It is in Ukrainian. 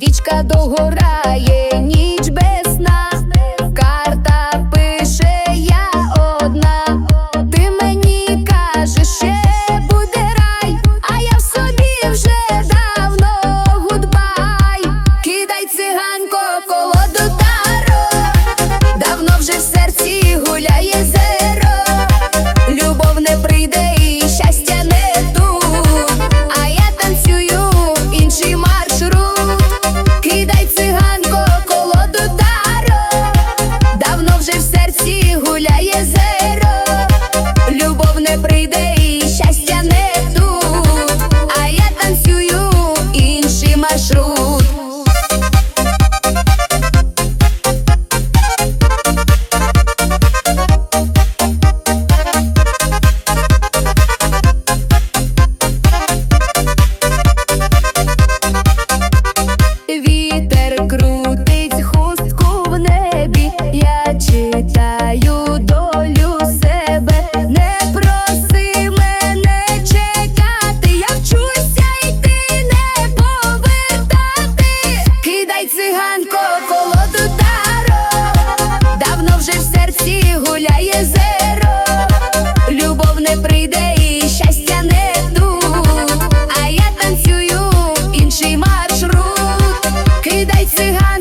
свічка догорає, ніч без сна. Карта пише я одна. Ти мені кажеш, ще буде рай, а я в собі вже давно гудбай. Кидай, циганко, колоду таро, давно вже в серці гуляє зеро. Любов не прийде і щастя не тут, а я танцюю інший маршрут. Кидай, циганко, колоду таро, давно вже в серці гуляє зеро. Любов не прийде і щастя не тут, а я танцюю інший маршрут. Вітер крутить хустку в небі, я читаю долю себе. Не проси мене чекати, я вчуся йти, не повертати. Кидай, циганко, колоду таро, давно вже в серці гуляє зеро. Любов не прийде і щастя не тут, а я танцюю інший маршрут. Кидай, циганко,